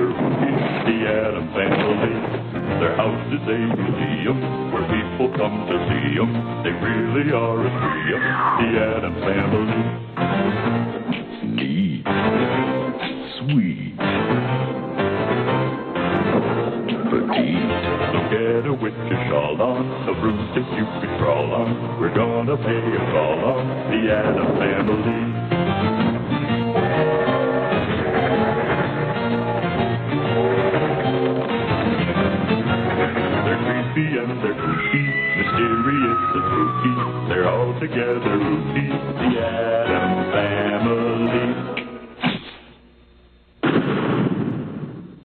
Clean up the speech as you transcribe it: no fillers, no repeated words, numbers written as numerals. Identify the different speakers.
Speaker 1: spooky. The Addams Family. Their house is a museum where people come to see them. They really are a trio. The Addams Family. Neat. Sweet. Petite. So get a witch's shawl on, a broomstick you can crawl on. We're gonna pay a call on the Addams Family. They're creepy and they're kooky, mysterious and spooky. They're all together